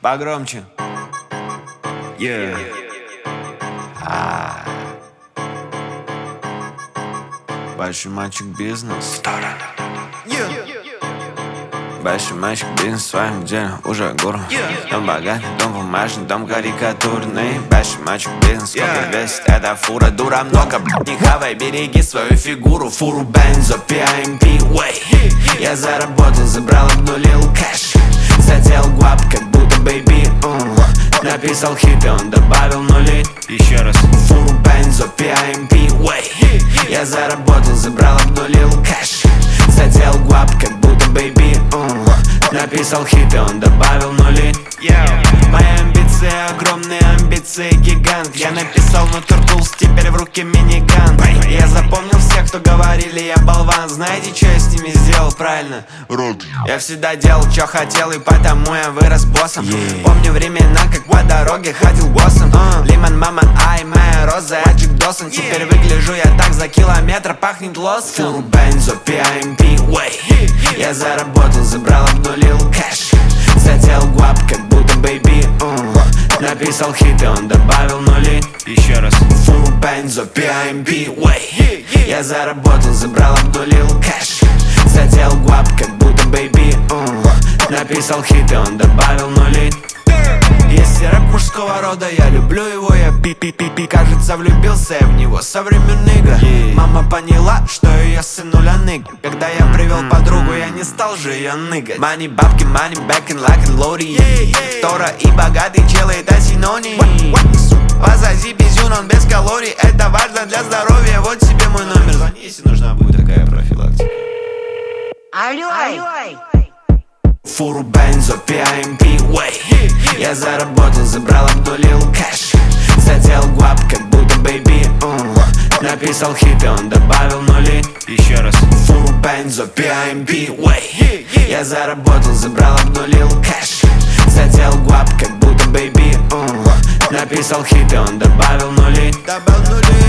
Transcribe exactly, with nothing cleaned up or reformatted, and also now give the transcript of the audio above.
Погромче. Yeah. А. Большой мальчик бизнес. Yeah. Большой мальчик бизнес в своем деле уже гуру. Yeah. Дом богатый, дом бумажный, дом карикатурный. Большой мальчик бизнес, сколько yeah. весит эта фура. Дура много, не хавай, береги свою фигуру. Фуру бензо, пи ай эм пи, way. Я заработал, забрал, обнулил кэш. Задел гуап, как будто бэйби, uh. Написал хит, и он добавил нули. Еще раз. Фуру бензо, пи ай эм пи, way. Я заработал, забрал, обнулил кэш. Задел гуап, как будто бэйби, uh. Написал хит, и он добавил нули. yeah. Мои амбиции, огромные амбиции, гигант. Я написал на Turtles, теперь в руке миниган. Я запомнил всех, кто говорили, я болван. Знаете, что я с ними сделал правильно? Рот. Я всегда делал, что хотел, и потому я вырос боссом. yeah. Помню времена, как по дороге ходил боссом. uh. Лимон, мама, ай, моя роза, я Джек Доссон. yeah. Теперь выгляжу я так, за километр пахнет лоском. Фуру бензо, пи ай эм пи, way. Я заработал, забрал, обнулил кэш. Задел гуап, как будто бэйби, uh. Написал хит, и он добавил нули. Еще раз. Фуру бензо, пи ай эм пи, way. Я заработал, забрал, обнулил кэш. Задел гуап, как будто бэйби, uh. Написал хит, и он добавил нули. Если рэп мужского рода, я люблю его, я пи-пи-пи-пи. Кажется, влюбился я в него со времен нига. yeah. Мама поняла, что ее сынуля ныга. Когда я привел подругу, я не стал же ее ныгать. Мани, бабки, мани, бэкин, лакин, лоури. Тора и богатый чел, это синоним. Позади пизюн, он без калорий. Это важно для здоровья, вот себе мой номер. Звони, если нужна будет такая профилактика. Алло, алло. Фуру бензо, пи ай эм пи, way. Я заработал, забрал, обнулил кэш. Задел гуап, как будто бэйби, uh. Написал хит, и он добавил нули. Еще раз. Фуру бензо, пи ай эм пи, way. Я заработал, забрал, обнулил кэш. Задел гуап, как будто бэйби, uh. Написал хит, и он добавил нули. Добавил нули.